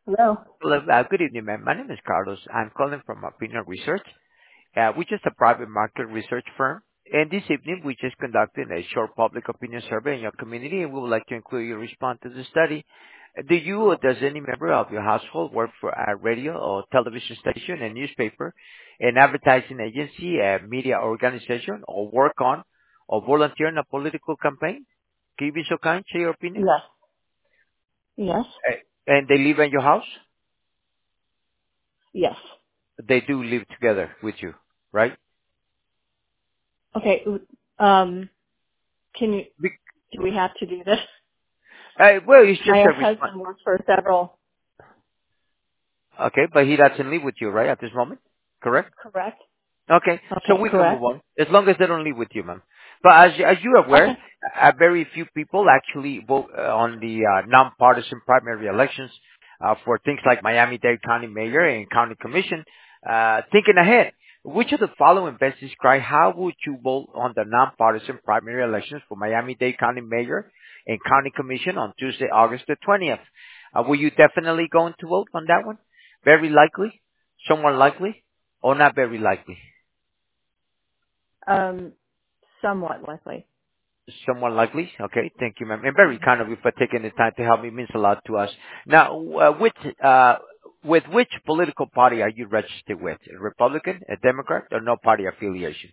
Hello. Hello. Good evening, ma'am. My name is Carlos. I'm calling from Opinion Research, which is a private market research firm. And this evening, we just conducted a short public opinion survey in your community, and we would like to include your response to the study. Do you or does any member of your household work for a radio or television station, a newspaper, an advertising agency, a media organization, or work on or volunteer in a political campaign? Can you be so kind, share your opinion? Yes. Yes. And they live in your house? Yes. They do live together with you, right? Okay. Can you? Be- Do we have to do this? well, it's just My a response. husband works for several. Okay, but he doesn't live with you, right, at this moment? Correct? Correct. Okay, so Okay. we can move Correct. on, as long as they don't live with you, ma'am. But as you're aware, Okay. very few people actually vote on the nonpartisan primary elections for things like Miami-Dade County Mayor and County Commission. Thinking ahead, which of the following best describe how would you vote on the nonpartisan primary elections for Miami-Dade County Mayor and County Commission on Tuesday, August the 20th? Were you definitely going to vote on that one? Very likely? Somewhat likely? Or not very likely? Um, somewhat likely. Somewhat likely. Okay. Thank you, ma'am. And very kind of you for taking the time to help me. It means a lot to us. Now, with which political party are you registered with? A Republican, a Democrat, or no party affiliation?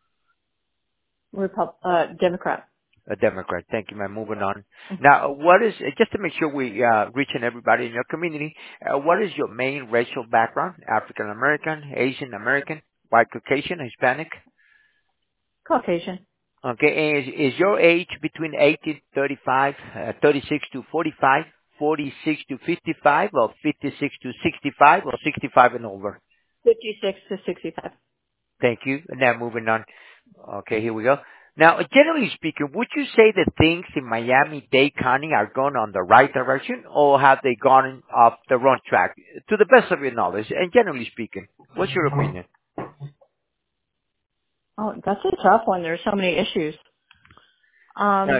Democrat. A Democrat. Thank you, ma'am. Moving on. Now, what is, just to make sure we reaching everybody in your community, what is your main racial background? African American, Asian American, white Caucasian, Hispanic? Caucasian. Okay, is your age between 18 to 35, 36 to 45, 46 to 55, or 56 to 65, or 65 and over? 56 to 65. Thank you. And now moving on. Okay, here we go. Now, generally speaking, would you say that things in Miami-Dade County are going on the right direction, or have they gone off the wrong track? To the best of your knowledge, and generally speaking, what's your opinion? Oh, that's a tough one. There's so many issues. Uh,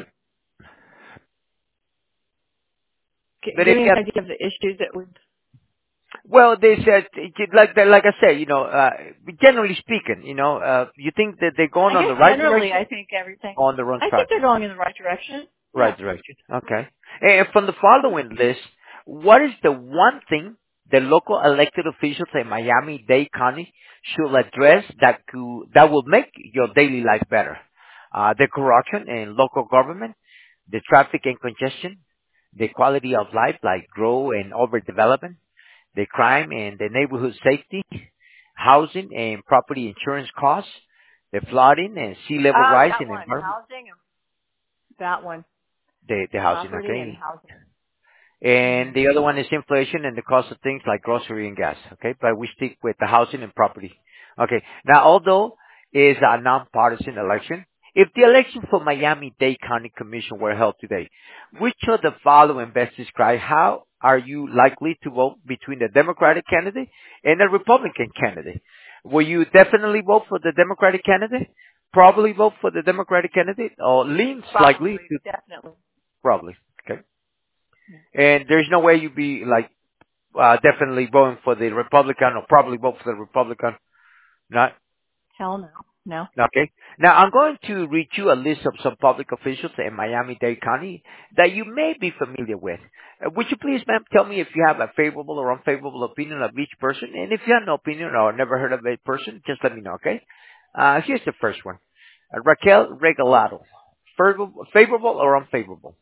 but Give if me you an have idea of the issues that would. Well, they said, like I said, generally speaking, you think that they're going I on guess the right generally, direction I think everything. or on the wrong I think track? they're going in the right direction. Yeah. Right direction. Okay. And from the following list, what is the one thing the local elected officials in Miami-Dade County should address that will make your daily life better? The corruption in local government, the traffic and congestion, the quality of life like growth and overdevelopment, the crime and the neighborhood safety, housing and property insurance costs, the flooding and sea level rise That in the one. environment, Housing. That one. the housing, Property and okay? housing. Hmm. And the other one is inflation and the cost of things like grocery and gas, okay? But we stick with the housing and property. Okay. Now, although it's a nonpartisan election, if the election for Miami-Dade County Commission were held today, which of the following best describe how are you likely to vote between the Democratic candidate and the Republican candidate? Will you definitely vote for the Democratic candidate? Probably vote for the Democratic candidate? Or lean slightly Probably. to Definitely. probably, okay? Yeah. And there's no way you'd be like definitely voting for the Republican or probably vote for the Republican. Not Hell no. No. okay. Now I'm going to read you a list of some public officials in Miami-Dade County that you may be familiar with. Would you please, ma'am, tell me if you have a favorable or unfavorable opinion of each person, and if you have no opinion or never heard of a person, just let me know. Okay. Here's the first one: Raquel Regalado. Favorable or unfavorable?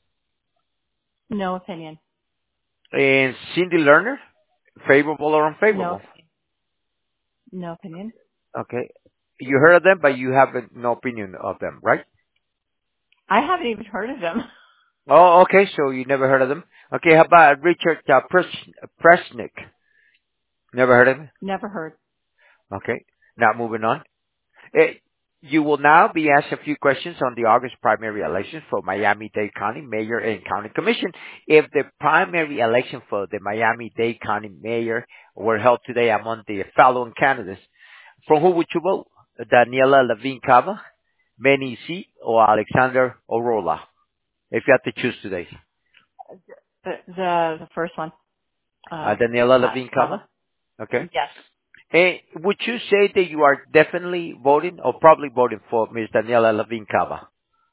No opinion. And Cindy Lerner. Favorable or No unfavorable? opinion. No opinion. Okay. You heard of them, but you have no opinion of them, right? I haven't even heard of them. Oh, okay. So you never heard of them. Okay. How about Richard Presnick? Never heard of him? Never heard. Okay. Now moving on. Eh, you will now be asked a few questions on the August primary elections for Miami-Dade County Mayor and County Commission. If the primary election for the Miami-Dade County Mayor were held today among the following candidates, from who would you vote? Daniela Levine Cava, Manny C, or Alexander Orola? If you have to choose today. The first one. Daniela Levine Cava. Cava. Okay. Yes. Would you say that you are definitely voting or probably voting for Ms. Daniela Levine Cava?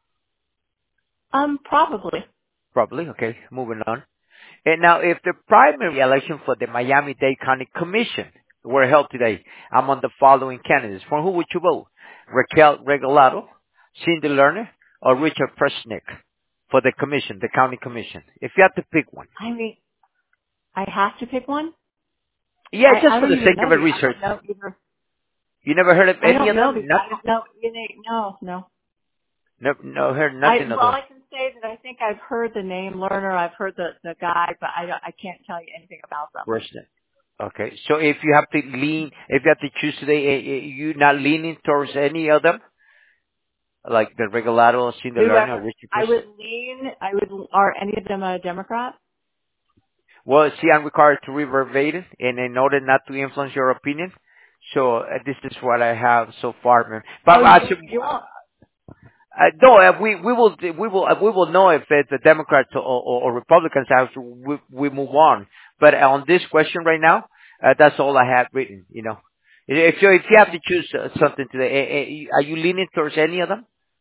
Probably. Probably. Okay. Moving on. And now, if the primary election for the Miami-Dade County Commission were held today, among the following candidates, for who would you vote? Raquel Regalado, Cindy Lerner, or Richard Presnick for the commission, the county commission? If you had to pick one. I mean, I have to pick one. Yeah, just I for don't the even sake know of a the. I research. don't know either. You never heard of I any don't of know them? because I Nothing? don't know. No, no. No, no heard nothing of Well, them. I can say that I think I've heard the name Lerner. I've heard the guy, but I can't tell you anything about them. Presnick. Okay, so if you have to if you have to choose today, you not leaning towards any of them? Like the Regalado, Cindy Lerner, or Whoever. Richard Presnick? Are any of them a Democrat? Well, see, I'm required to read verbatim, and in order not to influence your opinion, so this is what I have so far, man. Oh, But you won't. no, we will know if it's the Democrats or Republicans after we move on. But on this question right now, that's all I have written. You know, if you have to Okay. choose something today, are you leaning towards any of them?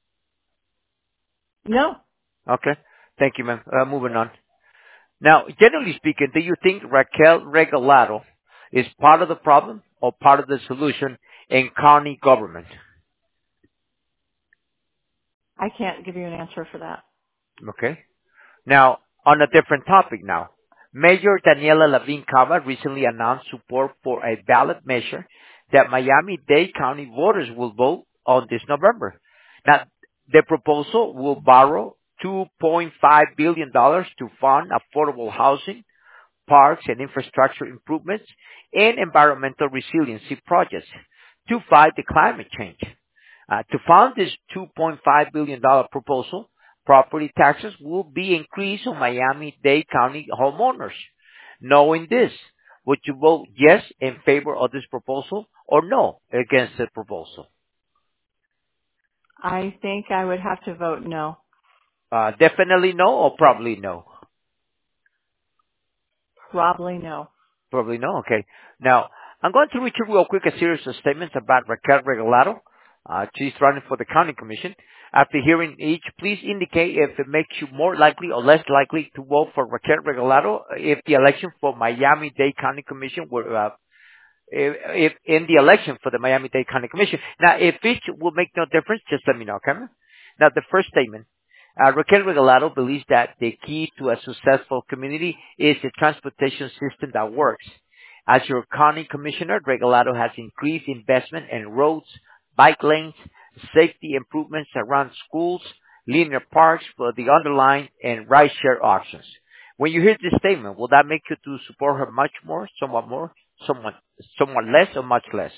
No, Okay, thank you, man. Moving on. Now, generally speaking, do you think Raquel Regalado is part of the problem or part of the solution in county government? I can't give you an answer for that. Okay. Now, on a different topic now. Mayor Daniela Levine Cava recently announced support for a ballot measure that Miami-Dade County voters will vote on this November. Now, the proposal will borrow $2.5 billion dollars to fund affordable housing, parks and infrastructure improvements, and environmental resiliency projects to fight the climate change. To fund this $2.5 billion proposal, property taxes will be increased on Miami-Dade County homeowners. Knowing this, would you vote yes in favor of this proposal or no against the proposal? I think I would have to vote no. Definitely no or probably no? Probably no. Probably no. Okay. Now, I'm going to read you real quick a series of statements about Raquel Regalado. She's running for the county commission. After hearing each, please indicate if it makes you more likely or less likely to vote for Raquel Regalado if the election for Miami-Dade County Commission were if in the election for the Miami-Dade County Commission. Now, if each will make no difference, just let me know, okay? Now, the first statement. Raquel Regalado believes that the key to a successful community is a transportation system that works. As your county commissioner, Regalado has increased investment in roads, bike lanes, safety improvements around schools, linear parks for the underlined, and ride-share options. When you hear this statement, will that make you to support her much more, somewhat less, or much less?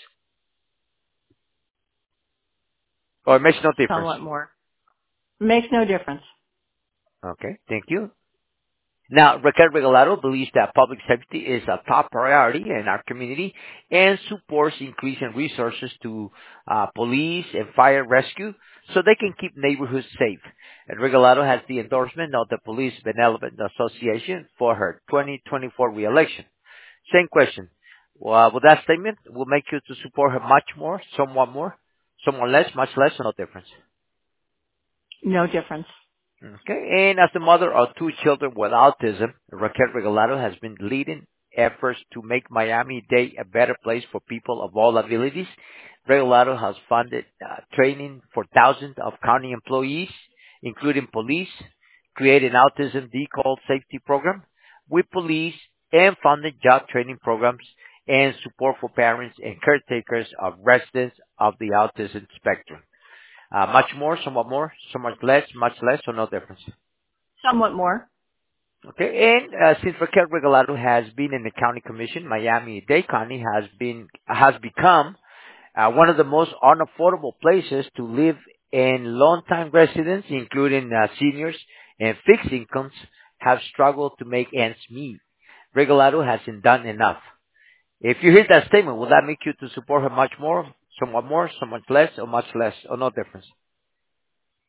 Or it makes no difference? Somewhat more. Makes no difference. Okay, thank you. Now, Raquel Regalado believes that public safety is a top priority in our community and supports increasing resources to police and fire rescue so they can keep neighborhoods safe. And Regalado has the endorsement of the Police Benevolent Association for her 2024 reelection. Same question. Well, with that statement, will make you to support her much more, somewhat less, much less, or no difference? No difference. Okay, and as the mother of two children with autism, Raquel Regalado has been leading efforts to make Miami-Dade a better place for people of all abilities. Regalado has funded training for thousands of county employees, including police, created an autism decal safety program with police, and funded job training programs and support for parents and caretakers of residents of the autism spectrum. More, somewhat less, much less, or no difference. Somewhat more. Okay, and since Raquel Regalado has been in the county commission, Miami-Dade County has become one of the most unaffordable places to live, and longtime residents, including seniors and fixed incomes, have struggled to make ends meet. Regalado hasn't done enough. If you hear that statement, will that make you to support her much more, somewhat less, or no difference?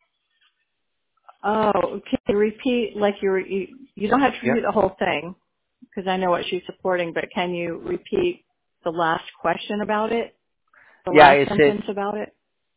Oh, can you repeat like you don't have to Yeah. repeat the whole thing. because I know what she's supporting, but can you repeat the last question about it? The Yeah, last it says, sentence about it?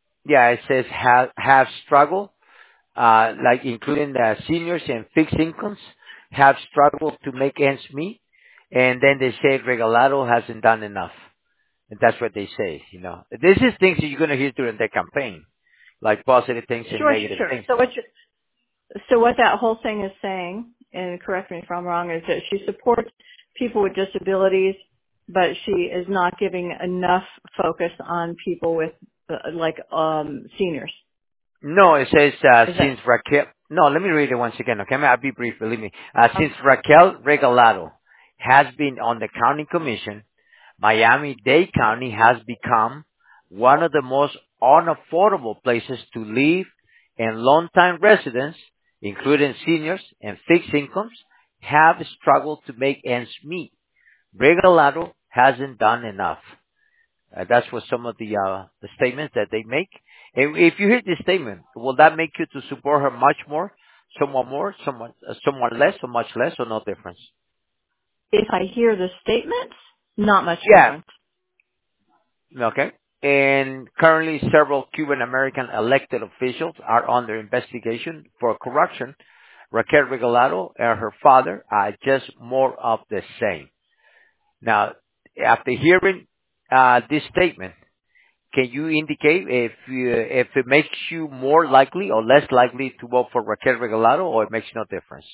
have struggled, like including the seniors and fixed incomes, have struggled to make ends meet. And then they say Regalado hasn't done enough. And that's what they say, you know. This is things that you're going to hear during the campaign, like positive things and Sure, sure, negative sure. things. So what that whole thing is saying, and correct me if I'm wrong, is that she supports people with disabilities, but she is not giving enough focus on people with seniors. No, it says, Is that since Raquel, no, let me read it once again, okay? I'll be brief, believe me. Since okay? Raquel Regalado has been on the county commission, Miami-Dade County has become one of the most unaffordable places to live, and longtime residents, including seniors and fixed incomes, have struggled to make ends meet. Regalado hasn't done enough. That's what some of the statements that they make. And if you hear this statement, will that make you to support her much more, somewhat less, or much less, or no difference? If I hear the statements, not much Yeah. difference. Okay. And currently, several Cuban American elected officials are under investigation for corruption. Raquel Regalado and her father are just more of the same. Now, after hearing this statement, can you indicate if it makes you more likely or less likely to vote for Raquel Regalado, or it makes no difference?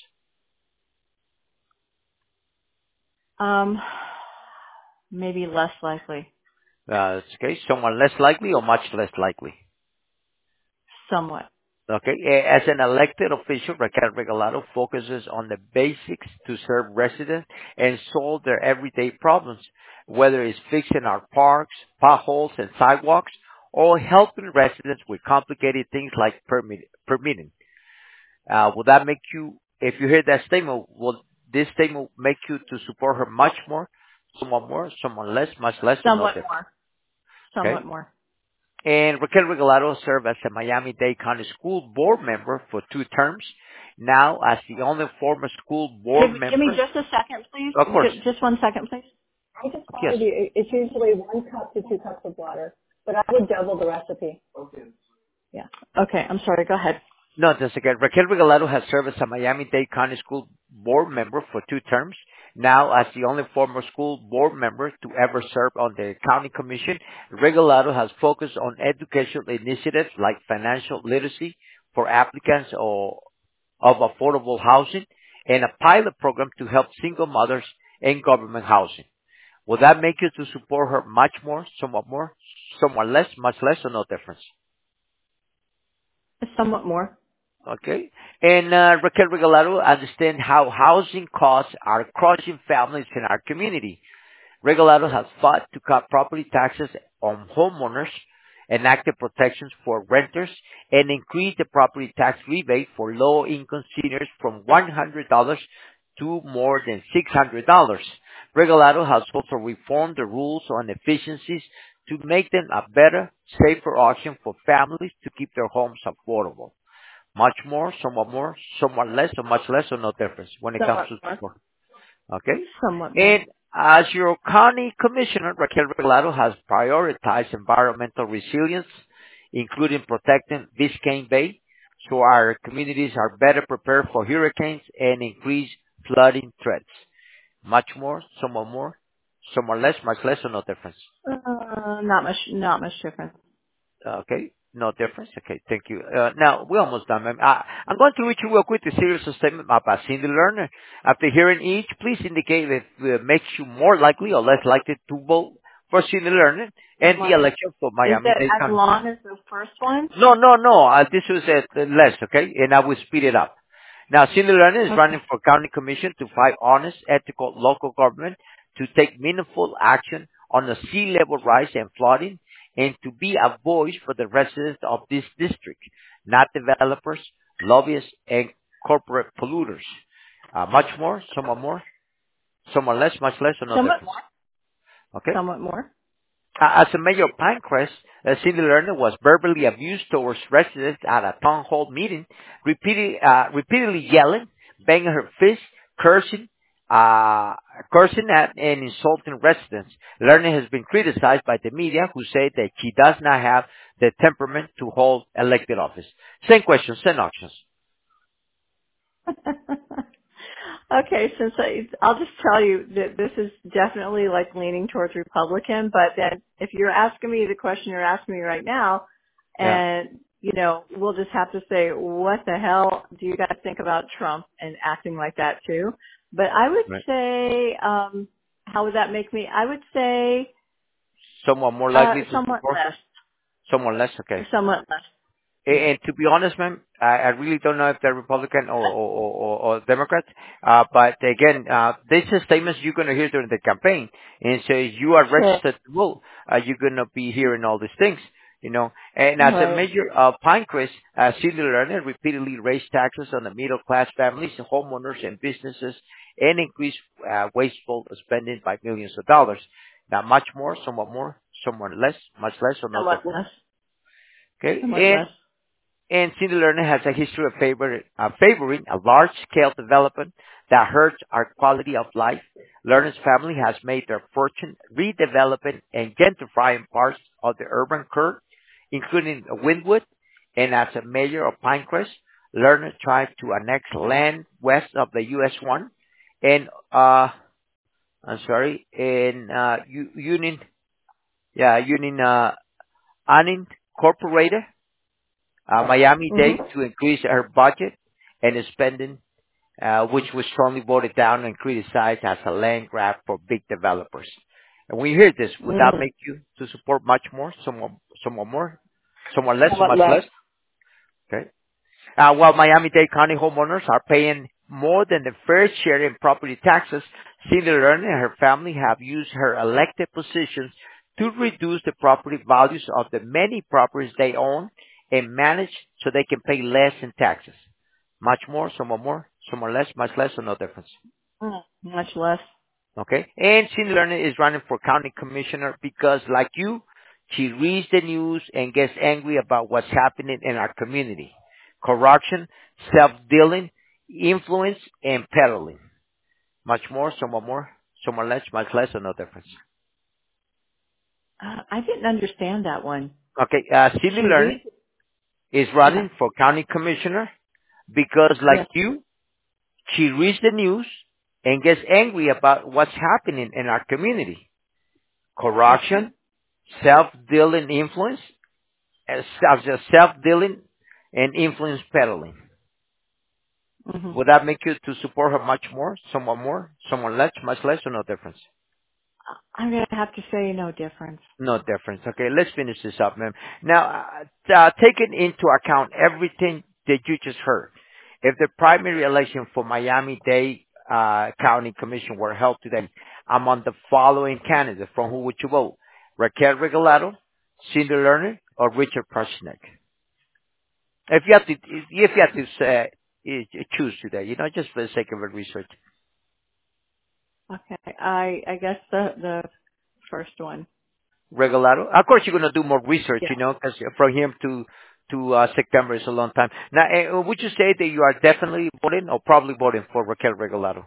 Maybe less likely, Okay, someone less likely or much less likely? somewhat. Okay, as an elected official, Raquel Regalado focuses on the basics to serve residents and solve their everyday problems, whether it's fixing our parks, potholes, and sidewalks, or helping residents with complicated things like permitting. Will that make you, if you hear that statement, will this statement make you to support her much more, someone less, much less, or no Somewhat different? more. Okay. Somewhat more. And Raquel Regalado served as a Miami-Dade County School Board member for 2 terms. Now, as the only former school board Give me member, just a second, please. of course, Just 1 second, please. I just yes. followed you. It's usually 1 cup to 2 cups of water, but I would double the recipe. Yeah. Okay. I'm sorry. Go ahead. No, just again, Raquel Regalado has served as a Miami-Dade County School Board member for 2 terms. Now, as the only former school board member to ever serve on the county commission, Regalado has focused on educational initiatives like financial literacy for applicants of affordable housing and a pilot program to help single mothers in government housing. Will that make you to support her much more, somewhat less, much less, or no difference? Somewhat more. Okay. And Raquel Regalado understand how housing costs are crushing families in our community. Regalado has fought to cut property taxes on homeowners, enacted protections for renters, and increased the property tax rebate for low-income seniors from $100 to more than $600. Regalado has also reformed the rules on efficiencies to make them a better, safer option for families to keep their homes affordable. Much more, somewhat less, or much less, or no difference when it comes Somewhat to more. support. Okay? Somewhat more. And as your county commissioner, Raquel Regalado has prioritized environmental resilience, including protecting Biscayne Bay, so our communities are better prepared for hurricanes and increased flooding threats. Much more, somewhat less, much less, or no difference. Not much difference. Okay. No difference. Okay. Thank you. Now, we're almost done, ma'am. I'm going to read you real quick the serious statement about Cindy Lerner. After hearing each, please indicate if it makes you more likely or less likely to vote for Cindy Lerner and the Less. election for Is that Miami-Dade as County. long as the first one? No. This was at less, okay? And I will speed it up. Now, Cindy Lerner is Okay. running for county commission to fight honest, ethical local government, to take meaningful action on the sea level rise and flooding, and to be a voice for the residents of this district, not developers, lobbyists, and corporate polluters. Much more, somewhat less, much less, or no Somewhat difference. more. Okay? Somewhat more. As a mayor of Pinecrest, Cindy Lerner was verbally abused towards residents at a town hall meeting, repeatedly yelling, banging her fist, cursing, uh, cursing at and insulting residents. Lerner has been criticized by the media who say that she does not have the temperament to hold elected office. Same question, same options. Okay, since I'll just tell you that this is definitely like leaning towards Republican, but then if you're asking me the question you're asking me right now, Yeah, and we'll just have to say, what the hell do you guys think about Trump and acting like that too? But I would right. say, how would that make me? I would say, Somewhat more likely to somewhat support? less, Somewhat less, okay. somewhat less. Yeah. And to be honest, ma'am, I really don't know if they're Republican or Democrat. But again, these are statements you're going to hear during the campaign. And so you are Sure. registered to vote. You're going to be hearing all these things, you know. And as a Right. mayor of Pinecrest, Cindy Lerner repeatedly raised taxes on the middle class families, homeowners, and businesses, and increased wasteful spending by millions of dollars. Not much more, somewhat less, much less, or no Somewhat different. less. Okay, Somewhat less. and Cindy Lerner has a history of favoring a large-scale development that hurts our quality of life. Lerner's family has made their fortune redeveloping and gentrifying parts of the urban core, including Wynwood, and as a mayor of Pinecrest, Lerner tried to annex land west of the US 1 and, Union, unincorporated Miami-Dade Mhm. to increase her budget and spending, which was strongly voted down and criticized as a land grab for big developers. And when you hear this, would that Mhm. make you to support much more, somewhat more, somewhat less, Somewhat much less. less? Okay. While Miami-Dade County homeowners are paying more than the fair share in property taxes, Cindy Lerner and her family have used her elected positions to reduce the property values of the many properties they own and manage so they can pay less in taxes. Much more, somewhat less, much less, or no difference. Much less. Okay? And Cindy Lerner is running for county commissioner because, like you, she reads the news and gets angry about what's happening in our community. Corruption, self-dealing, influence, and peddling. Much more, somewhat less, much less, or no difference. I didn't understand that one. Okay, Cindy She Lerner reads. is Yeah. running for county commissioner because, like Yes. you, she reads the news and gets angry about what's happening in our community. Okay. Corruption, self-dealing influence, self-dealing and influence peddling. Mhm. Would that make you to support her much more, somewhat less, much less, or no difference? I'm gonna have to say no difference. No difference. Okay, let's finish this up, ma'am. Now, taking into account everything that you just heard, if the primary election for Miami-Dade County Commission were held today, among the following candidates, from who would you vote? Raquel Regalado, Cindy Lerner, or Richard Prusnick? If you have to choose today, just for the sake of a research. Okay. I guess the first one. Regalado. Of course, you're going to do more research, Yeah. because from him to September is a long time. Now, would you say that you are definitely voting or probably voting for Raquel Regalado?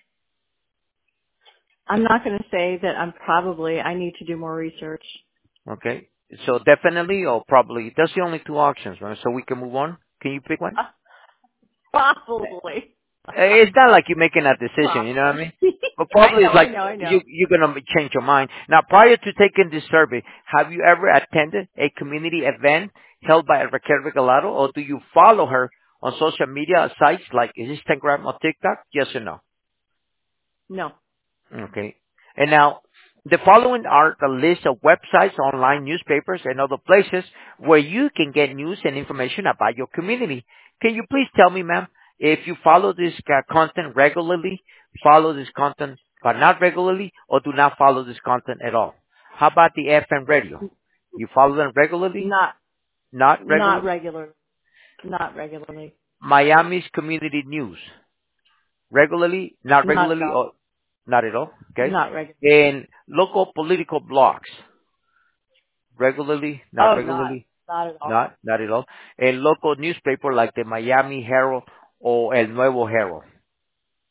I'm not gonna say that I'm probably. I need to do more research. Okay, so definitely or probably. That's the only two options, right? So we can move on. Can you pick one? Probably. It's not like you're making a decision, you know what I Probably. mean? But I probably know. it's I like know. I know. you're gonna change your mind. Now, prior to taking this survey, have you ever attended a community event held by Raquel Regalado, or do you follow her on social media sites like Instagram or TikTok? Yes or no? No. Okay. And now, the following are the list of websites, online newspapers, and other places where you can get news and information about your community. Can you please tell me, ma'am, if you follow this content regularly, follow this content but not regularly, or do not follow this content at all? How about the FM radio? You follow them regularly, Not. not Not regularly? regular. Not regularly. Miami's community news, regularly, not Not at regularly, all. or not at all? Okay. Not regular. And local political blogs, regularly, not Oh, not. regularly, Not at all. not at all. And local newspaper like the Miami Herald or El Nuevo Herald.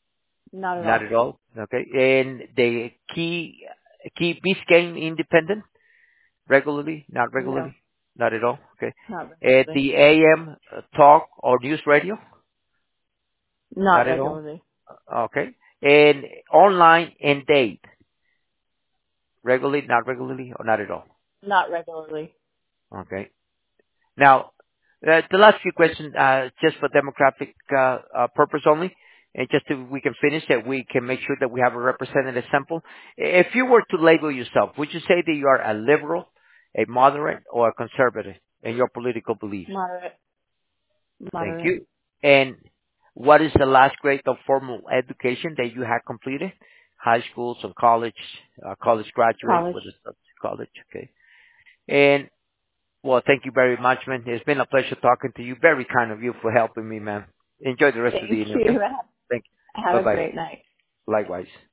Not at Not all. at all. Okay. And the key Biscayne independent regularly? Not No, regularly? Not at all. Okay. not regularly. The AM talk or news radio? Not Not at all. regularly. Okay. And online and date regularly? Not regularly or not at all? Not regularly. Okay. Now, the last few questions, just for demographic purpose only, and just so we can finish it, we can make sure that we have a representative sample. If you were to label yourself, would you say that you are a liberal, a moderate, or a conservative in your political beliefs? Moderate. Thank Moderate. you. And what is the last grade of formal education that you have completed? High school, some college, college graduate, College. with a college, okay. And well, thank you very much, man. It's been a pleasure talking to you. Very kind of you for helping me, man. Enjoy the rest of the Thank evening, you. okay? Thank you. Have a Bye-bye. great night. Likewise.